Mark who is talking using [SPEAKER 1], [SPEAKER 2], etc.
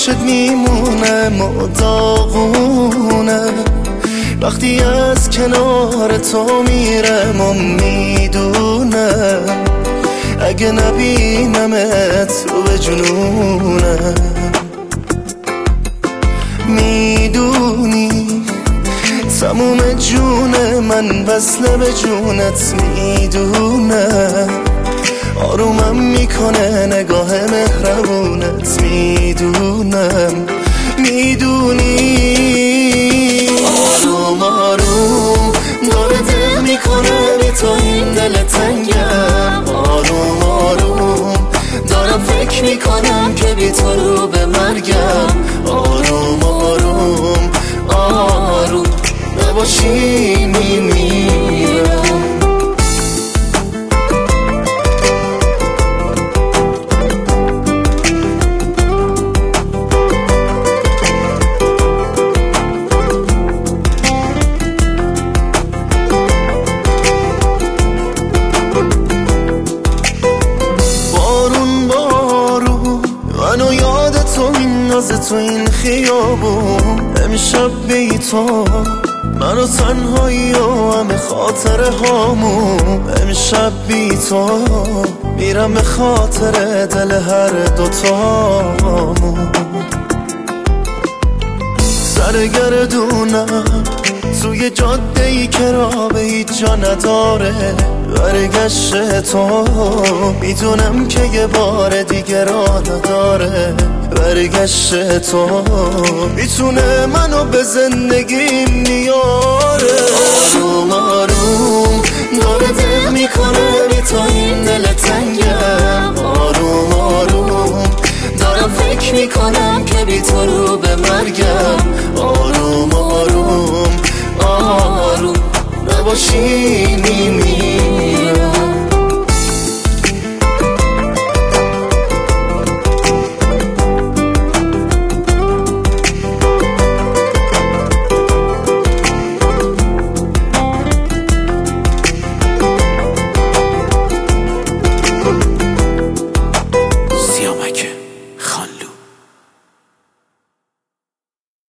[SPEAKER 1] پشت میمونه مداغونه وقتی از کنار تو میرم و میدونم اگه نبینمت رو به جنونم میدونی تموم جون من وصله به جونت میدونم آرومم میکنه نگاه مهربونت میدونم میدونی آروم آروم داره دل میکنه بی تو این دل تنگم آروم آروم دارم فکر میکنم که بی تو رو به مرگم آروم آروم آروم نباشی میمیرم منو یاد تو میندازه تو این خیابون امشب بی تو منو تنهایی و همه خاطره هامون امشب بی تو میرم به خاطر دل هر دوتامون سرگردونم توی جاده ای که راه به هیچ جا نداره برگشت تو میدونم که یه بار دیگه راه نداره برگشت تو میتونه منو به زندگی میاره آروم آروم داره دل میکنه بی تو این دل تنگم آروم آروم دارم فکر میکنم که بی تو رو به مرگم آروم آروم آروم نباشی میمیرم